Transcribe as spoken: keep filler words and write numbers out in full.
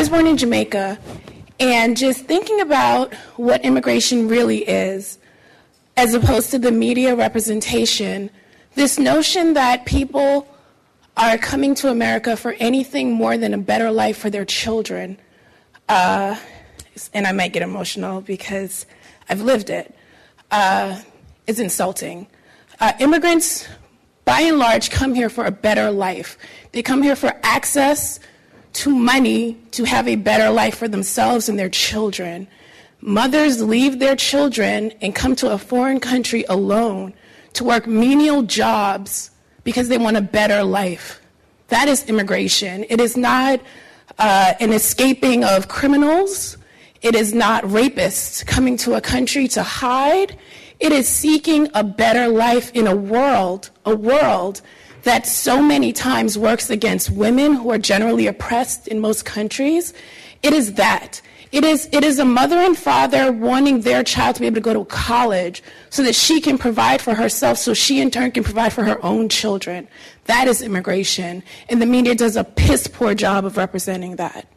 was born in Jamaica, and just thinking about what immigration really is, as opposed to the media representation, this notion that people are coming to America for anything more than a better life for their children, uh, and I might get emotional because I've lived it, uh, is insulting. Uh, immigrants, by and large, come here for a better life. They come here for access to money to have a better life for themselves and their children. Mothers leave their children and come to a foreign country alone to work menial jobs because they want a better life. That is immigration. It is not uh, an escaping of criminals. It is not rapists coming to a country to hide. It is seeking a better life in a world, a world that so many times works against women who are generally oppressed in most countries. It is that. It is, it is a mother and father wanting their child to be able to go to college so that she can provide for herself, so she in turn can provide for her own children. That is immigration. And the media does a piss poor job of representing that.